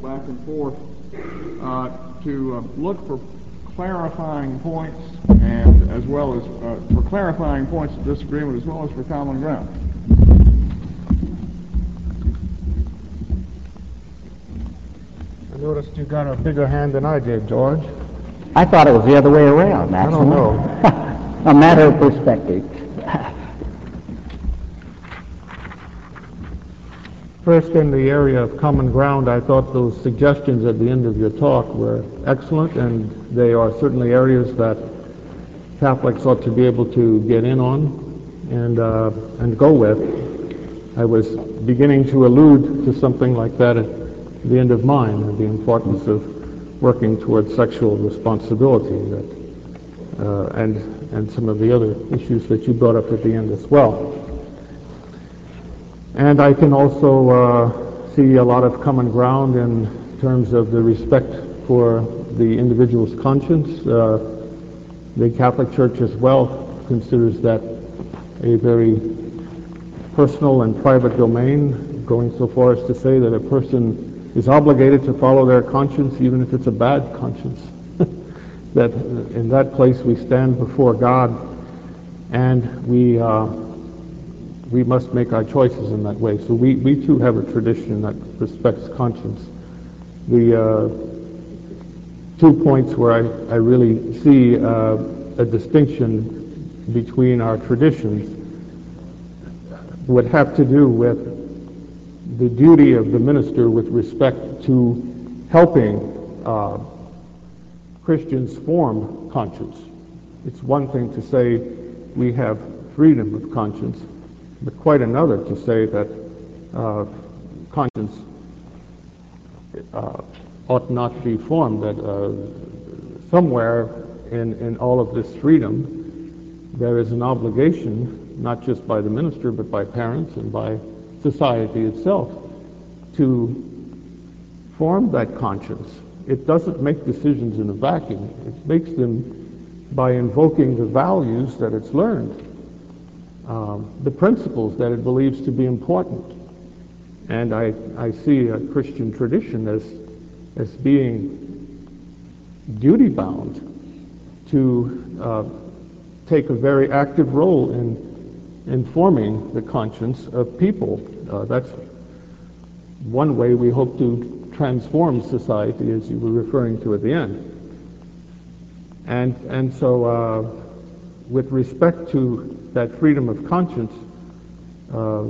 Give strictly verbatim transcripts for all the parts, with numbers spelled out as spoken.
back and forth uh, to uh, look for clarifying points, and as well as uh, for clarifying points of disagreement, as well as for common ground. I noticed you got a bigger hand than I did, George. I thought it was the other way around, I actually. don't know. A matter of perspective. First, in the area of common ground, I thought those suggestions at the end of your talk were excellent, and they are certainly areas that Catholics ought to be able to get in on and, uh, and go with. I was beginning to allude to something like that at the end of mine, the importance of working towards sexual responsibility, that, uh, and, and some of the other issues that you brought up at the end as well. And I can also uh, see a lot of common ground in terms of the respect for the individual's conscience. Uh, the Catholic Church as well considers that a very personal and private domain, going so far as to say that a person is obligated to follow their conscience even if it's a bad conscience. That in that place we stand before God, and we uh, we must make our choices in that way. So we, we too have a tradition that respects conscience. The uh, two points where I, I really see uh, a distinction between our traditions would have to do with the duty of the minister with respect to helping uh, Christians form conscience. It's one thing to say we have freedom of conscience, but quite another to say that uh, conscience uh, ought not be formed, that uh, somewhere in, in all of this freedom there is an obligation, not just by the minister, but by parents and by society itself, to form that conscience. It doesn't make decisions in a vacuum. It makes them by invoking the values that it's learned, um, the principles that it believes to be important. And I, I see a Christian tradition as, as being duty-bound to uh, take a very active role in, in forming the conscience of people. Uh, that's one way we hope to transform society, as you were referring to at the end. And, and so uh, with respect to that freedom of conscience, uh,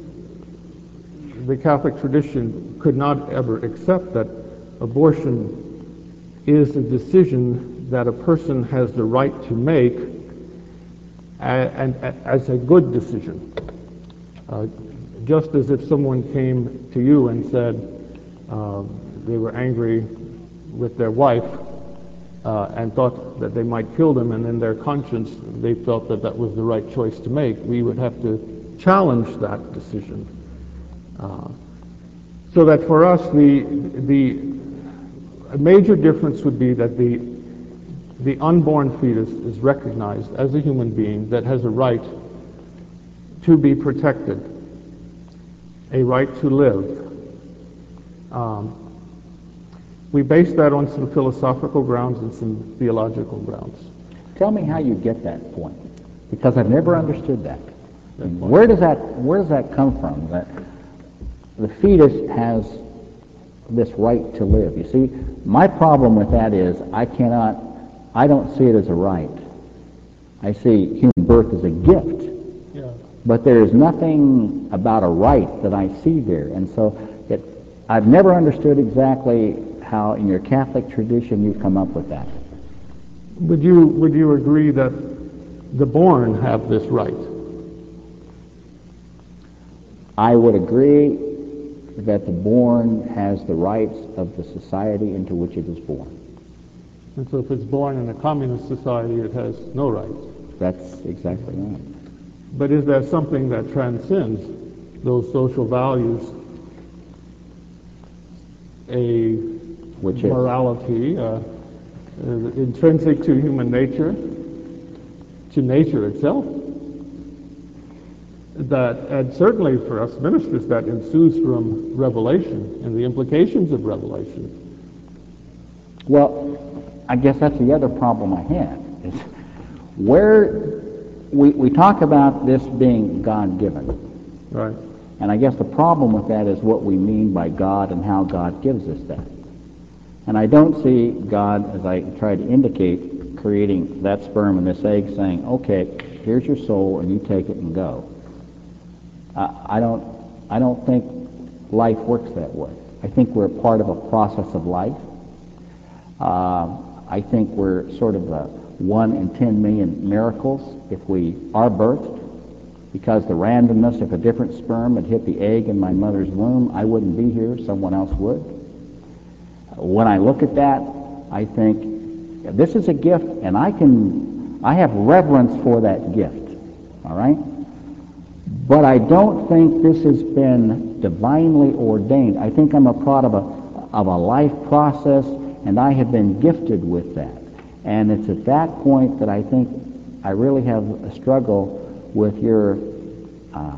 the Catholic tradition could not ever accept that abortion is a decision that a person has the right to make, and, and as a good decision. Uh, just as if someone came to you and said uh, they were angry with their wife uh, and thought that they might kill them, and in their conscience they felt that that was the right choice to make, we would have to challenge that decision. Uh, so that for us, the, the a major difference would be that the, the unborn fetus is recognized as a human being that has a right to be protected, a right to live. Um, we base that on some philosophical grounds and some theological grounds. Tell me how you get that point, because I've never understood that. That point. Where does that where does that come from? That the fetus has this right to live. You see, my problem with that is I cannot, I don't see it as a right. I see human birth as a gift. Yeah. But there is nothing about a right that I see there. And so it, I've never understood exactly how in your Catholic tradition you've come up with that. Would you, would you agree that the born have this right? I would agree that the born has the rights of the society into which it is born. And so if it's born in a communist society, it has no rights. That's exactly right. But is there something that transcends those social values, a Which is? morality uh, uh, intrinsic to human nature, to nature itself? that, and certainly for us ministers, that ensues from Revelation and the implications of Revelation. Well, I guess that's the other problem I have, is where we, we talk about this being God-given. Right. And I guess the problem with that is what we mean by God and how God gives us that. And I don't see God, as I tried to indicate, creating that sperm and this egg saying, okay, here's your soul and you take it and go. Uh, I don't, I don't think life works that way. I think we're a part of a process of life. Uh, I think we're sort of a one in ten million miracles if we are birthed, because the randomness, if a different sperm had hit the egg in my mother's womb, I wouldn't be here, someone else would. When I look at that, I think this is a gift, and I can, I have reverence for that gift, all right? But I don't think this has been divinely ordained. I think I'm a product of a, of a life process, and I have been gifted with that. And it's at that point that I think I really have a struggle with your uh,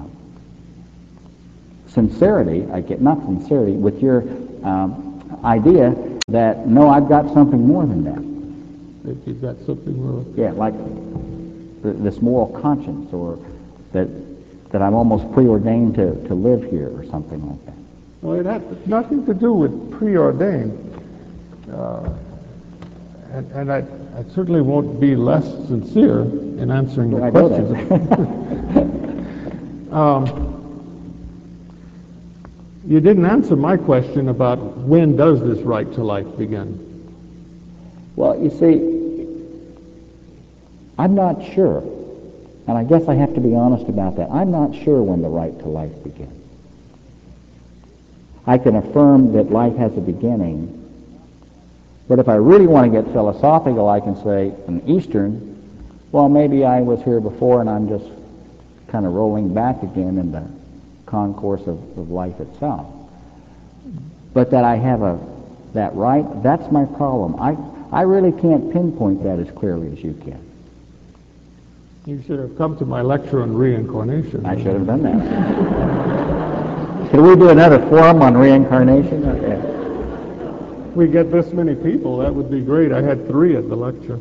sincerity, I get not sincerity, with your um, idea that, no, I've got something more than that. That you've got something more. Yeah, like th- this moral conscience, or that that I'm almost preordained to, to live here, or something like that. Well, it has nothing to do with preordained. Uh, and and I, I certainly won't be less sincere in answering Well, the I know question. um, you didn't answer my question about when does this right to life begin? Well, you see, I'm not sure, and I guess I have to be honest about that. I'm not sure when the right to life begins. I can affirm that life has a beginning, but if I really want to get philosophical, I can say, in Eastern, well, maybe I was here before and I'm just kind of rolling back again in the concourse of, of life itself. But that I have a that right, that's my problem. I, I really can't pinpoint that as clearly as you can. You should have come to my lecture on reincarnation. I should have done that. Can we do another forum on reincarnation? Okay. We get this many people, that would be great. I had three at the lecture.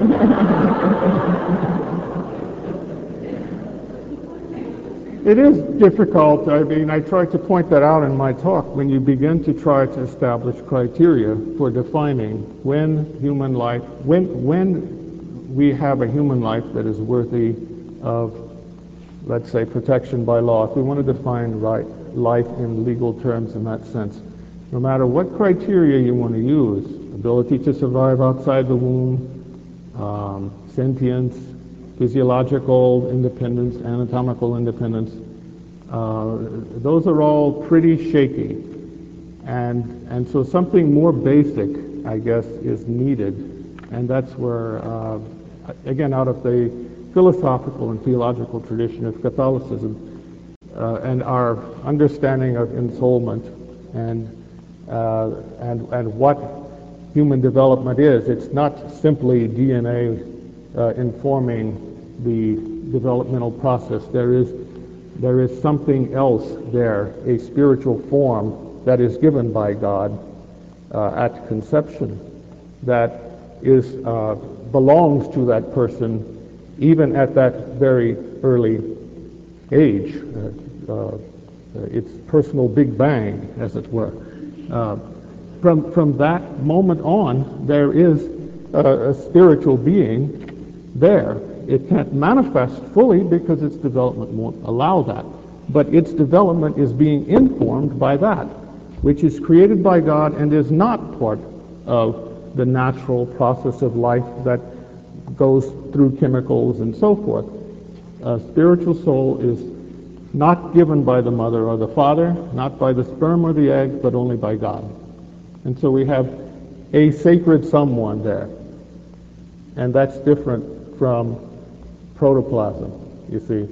It is difficult. I mean, I tried to point that out in my talk. When you begin to try to establish criteria for defining when human life, when when we have a human life that is worthy of, let's say, protection by law, if we want to define right life in legal terms in that sense, no matter what criteria you want to use, ability to survive outside the womb, um, sentience, physiological independence, anatomical independence, uh, those are all pretty shaky. And, and so something more basic, I guess, is needed. And that's where, uh, again, out of the philosophical and theological tradition of Catholicism, uh, and our understanding of ensoulment and, uh, and, and what human development is, it's not simply D N A uh, informing the developmental process. There is, there is something else there, a spiritual form that is given by God uh, at conception that is, uh, belongs to that person even at that very early age. Uh, uh, it's personal Big Bang, as it were. Uh, from, from that moment on, there is a, a spiritual being there. It can't manifest fully because its development won't allow that. But its development is being informed by that, which is created by God and is not part of the natural process of life that goes through chemicals and so forth. A spiritual soul is not given by the mother or the father, not by the sperm or the egg, but only by God. And so we have a sacred someone there. And that's different from protoplasm, you see.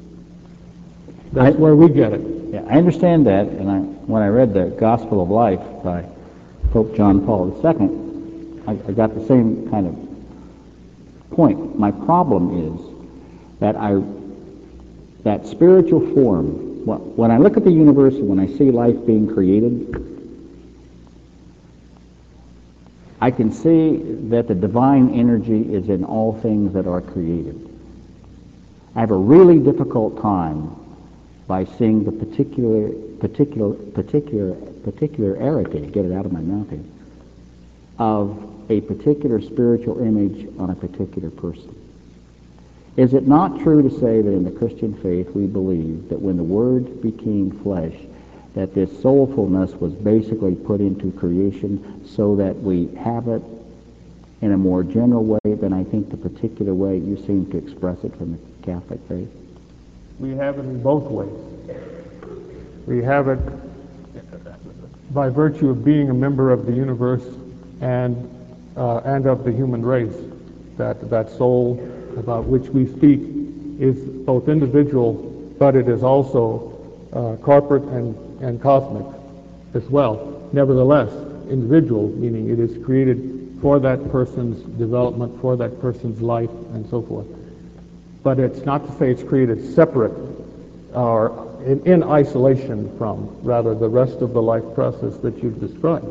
That's I, where we get it. Yeah, I understand that, and I, when I read the Gospel of Life by Pope John Paul the Second, I, I got the same kind of point. My problem is that I that spiritual form, wh- when I look at the universe and when I see life being created, I can see that the divine energy is in all things that are created. I have a really difficult time by seeing the particular, particular, particular, particularity, get it out of my mouth here, of a particular spiritual image on a particular person. Is it not true to say that in the Christian faith we believe that when the Word became flesh, that this soulfulness was basically put into creation so that we have it in a more general way than I think the particular way you seem to express it from the Catholic faith? We have it in both ways. We have it by virtue of being a member of the universe and uh, and of the human race. That that soul about which we speak is both individual, but it is also uh, corporate and, and cosmic as well. Nevertheless, individual, meaning it is created for that person's development, for that person's life, and so forth. But it's not to say it's created separate or in, in isolation from, rather, the rest of the life process that you've described.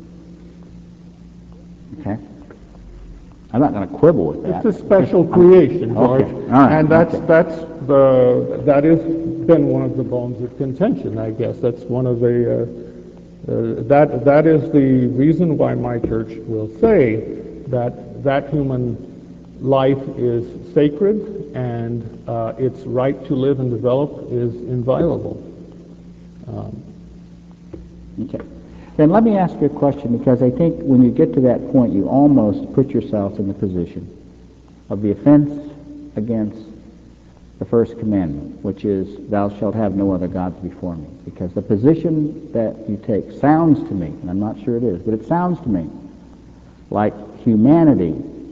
Okay. I'm not going to quibble with that. It's a special creation, George, Okay. All right. and that's Okay. that's the that has been one of the bones of contention, I guess. That's one of the uh, uh, that that is the reason why my church will say that that human life is sacred and uh, its right to live and develop is inviolable. Um, Okay. Then let me ask you a question, because I think when you get to that point, you almost put yourself in the position of the offense against the first commandment, which is, thou shalt have no other gods before me. Because the position that you take sounds to me, and I'm not sure it is, but it sounds to me like humanity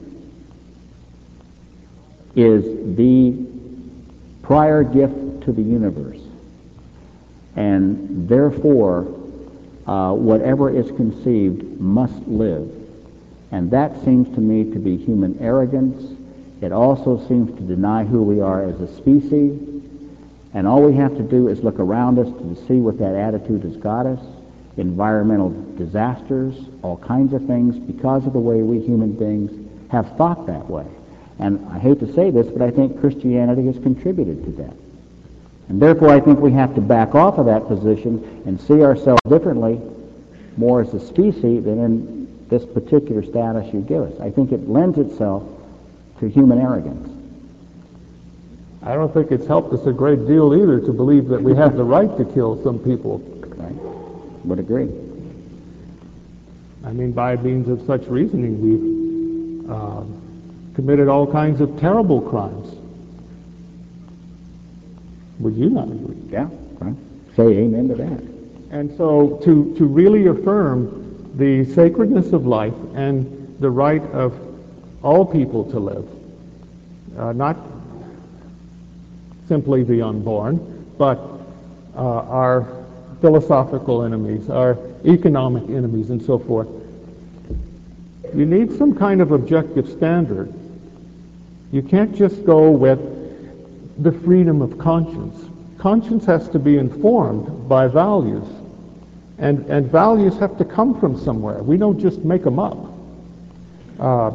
is the prior gift to the universe, and therefore uh, whatever is conceived must live. And that seems to me to be human arrogance. It also seems to deny who we are as a species, and all we have to do is look around us to see what that attitude has got us. Environmental disasters, all kinds of things, because of the way we human beings have thought that way. And I hate to say this, but I think Christianity has contributed to that. And therefore I think we have to back off of that position and see ourselves differently, more as a species than in this particular status you give us. I think it lends itself to human arrogance. I don't think it's helped us a great deal either to believe that we have the right to kill some people. Right? Would agree. I mean, by means of such reasoning, we've uh, committed all kinds of terrible crimes. Would you not agree? Yeah, right. Say amen to that. And so to, to really affirm the sacredness of life and the right of all people to live, uh, not simply the unborn, but uh, our philosophical enemies, our economic enemies, and so forth. You need some kind of objective standard. You can't just go with the freedom of conscience. Conscience has to be informed by values, and, and values have to come from somewhere. We don't just make them up. Uh,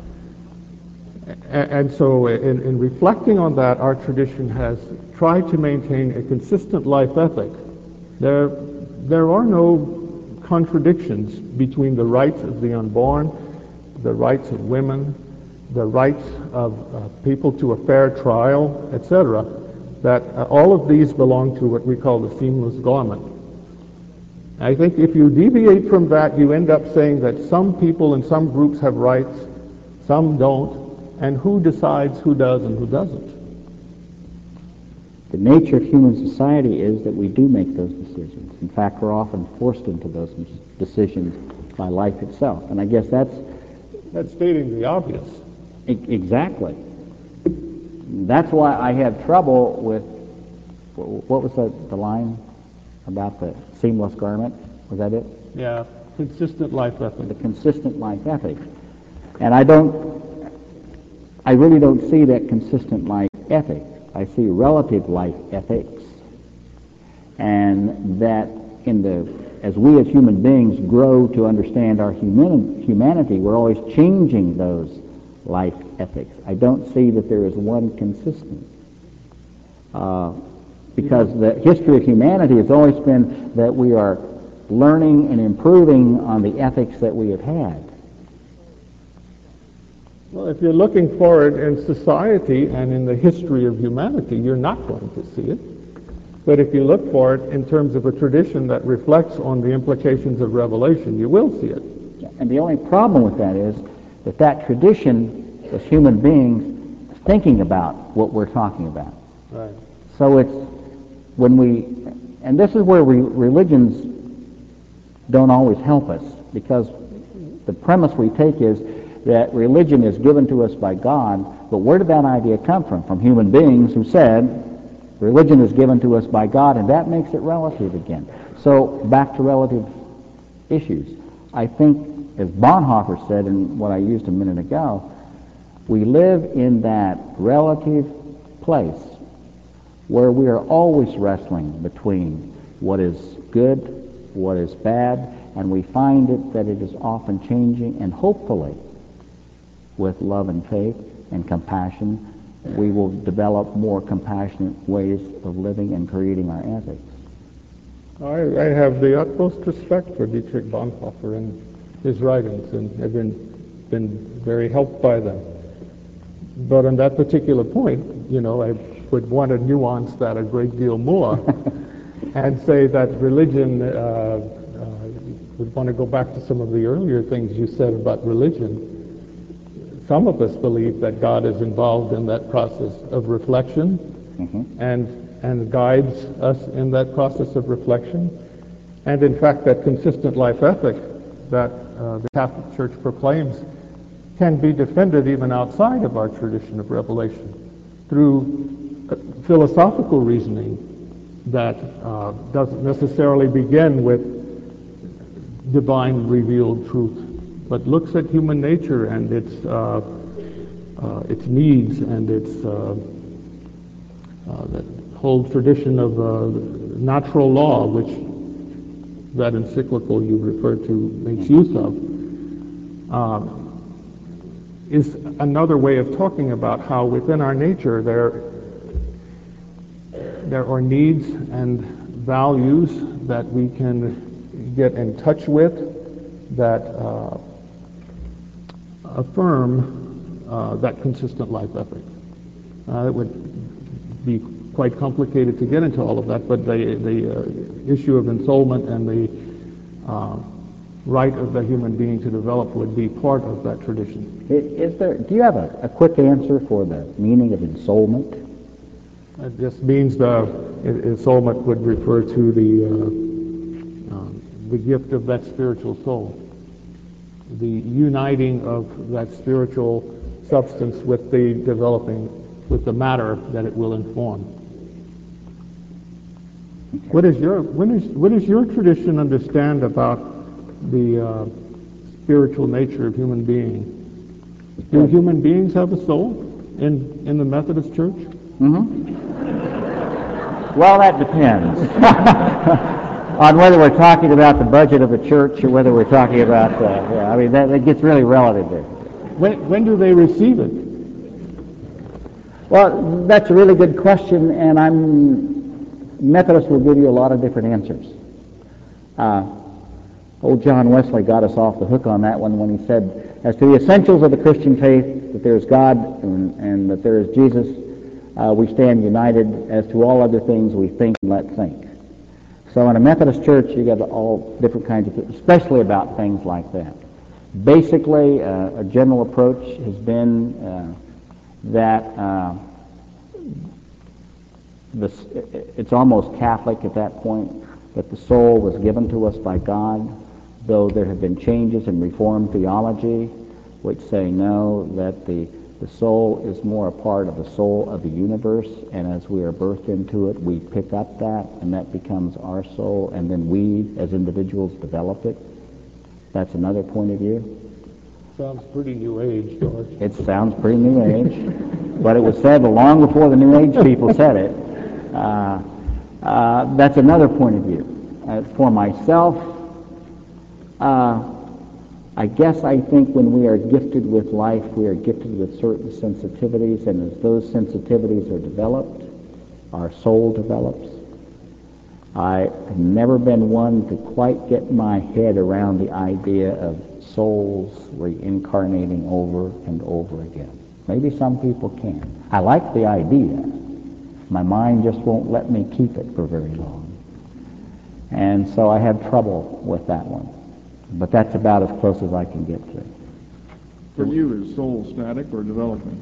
and, and so in, in reflecting on that, our tradition has tried to maintain a consistent life ethic. There, there are no contradictions between the rights of the unborn, the rights of women, the rights of uh, people to a fair trial, et cetera, that uh, all of these belong to what we call the seamless garment. I think if you deviate from that, you end up saying that some people and some groups have rights, some don't, and who decides who does and who doesn't? The nature of human society is that we do make those decisions. In fact, we're often forced into those decisions by life itself. And I guess that's... That's stating the obvious. E- exactly. That's why I have trouble with... What was the, the line about the seamless garment? Was that it? Yeah, consistent life ethic. The consistent life ethic. And I don't... I really don't see that consistent life ethic. I see relative life ethics, and that in the as we as human beings grow to understand our human, humanity, we're always changing those life ethics. I don't see that there is one consistent. Uh, because the history of humanity has always been that we are learning and improving on the ethics that we have had. Well, if you're looking for it in society and in the history of humanity, you're not going to see it. But if you look for it in terms of a tradition that reflects on the implications of Revelation, you will see it. And the only problem with that is that that tradition is human beings thinking about what we're talking about. Right. So it's when we, and this is where we, religions don't always help us, because the premise we take is that religion is given to us by God, but where did that idea come from? From human beings who said, religion is given to us by God, and that makes it relative again. So back to relative issues. I think, as Bonhoeffer said, and what I used a minute ago, we live in that relative place where we are always wrestling between what is good, what is bad, and we find it that it is often changing, and hopefully, with love and faith and compassion, we will develop more compassionate ways of living and creating our ethics. I, I have the utmost respect for Dietrich Bonhoeffer and his writings, and have been, been very helped by them. But on that particular point, you know, I would want to nuance that a great deal more and say that religion, uh, uh, would want to go back to some of the earlier things you said about religion. Some of us believe that God is involved in that process of reflection, mm-hmm. and and guides us in that process of reflection. And in fact, that consistent life ethic that uh, the Catholic Church proclaims can be defended even outside of our tradition of revelation through uh, philosophical reasoning that uh, doesn't necessarily begin with divine revealed truth, but looks at human nature and its uh, uh, its needs and its uh, uh, that whole tradition of uh, natural law, which that encyclical you referred to makes use of, uh, is another way of talking about how within our nature there there are needs and values that we can get in touch with that uh, affirm uh, that consistent life ethic. Uh, it would be quite complicated to get into all of that, but the, the uh, issue of ensoulment and the uh, right of the human being to develop would be part of that tradition. Is there, do you have a, a quick answer for the meaning of ensoulment? It just means the ensoulment would refer to the uh, uh, the gift of that spiritual soul, the uniting of that spiritual substance with the developing, with the matter that it will inform. Okay. What is your what is what does your tradition understand about the uh, spiritual nature of human being? Do human beings have a soul in in the Methodist Church? Mm-hmm. Well, that depends on whether we're talking about the budget of the church or whether we're talking about. Uh, yeah, I mean, that, that gets really relative there. When when do they receive it? Well, that's a really good question, and I'm Methodists will give you a lot of different answers. Uh, old John Wesley got us off the hook on that one when he said, as to the essentials of the Christian faith, that there is God and, and that there is Jesus, uh, we stand united. As to all other things, we think and let think. So in a Methodist church, you get all different kinds of, especially about things like that. Basically, uh, a general approach has been uh, that uh, this, it's almost Catholic at that point, that the soul was given to us by God, though there have been changes in Reformed theology which say no, that the, the soul is more a part of the soul of the universe, and as we are birthed into it, we pick up that, and that becomes our soul, and then we, as individuals, develop it. That's another point of view. Sounds pretty New Age, George. It sounds pretty New Age. but it was said long before the New Age people said it. Uh, uh, that's another point of view. Uh, for myself, uh, I guess I think when we are gifted with life, we are gifted with certain sensitivities, and as those sensitivities are developed, our soul develops. I've never been one to quite get my head around the idea of souls reincarnating over and over again. Maybe some people can. I like the idea. My mind just won't let me keep it for very long. And so I have trouble with that one. But that's about as close as I can get to it. For you, is soul static or developing?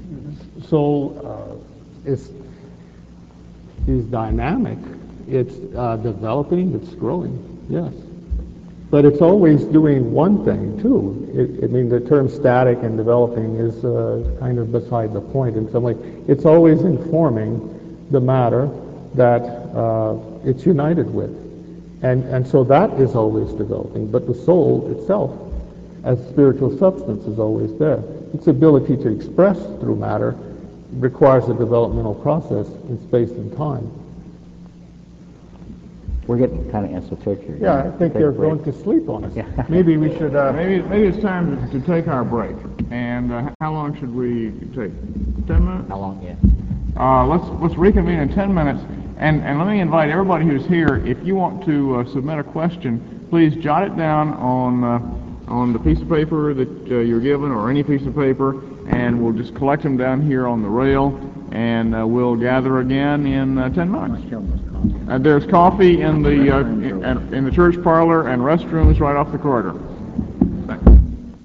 Soul uh, is, is dynamic. It's uh, developing, it's growing, yes. But it's always doing one thing, too. It, I mean, the term static and developing is uh, kind of beside the point in some way. It's always informing the matter that uh, it's united with. And, and so that is always developing. But the soul itself, as spiritual substance, is always there. Its ability to express through matter requires a developmental process in space and time. We're getting kind of esoteric here. Yeah, I think Take a they're break. going to sleep on us. Yeah. Maybe we should... Uh, Maybe, maybe it's time to, to take our break. And uh, how long should we take? Ten minutes? How long? Yeah. Uh, let's let's reconvene in ten minutes. And and let me invite everybody who's here. If you want to uh, submit a question, please jot it down on uh, on the piece of paper that uh, you're given, or any piece of paper, and we'll just collect them down here on the rail, and uh, we'll gather again in uh, ten minutes. Uh, there's coffee in the uh, in, in the church parlor and restrooms right off the corridor.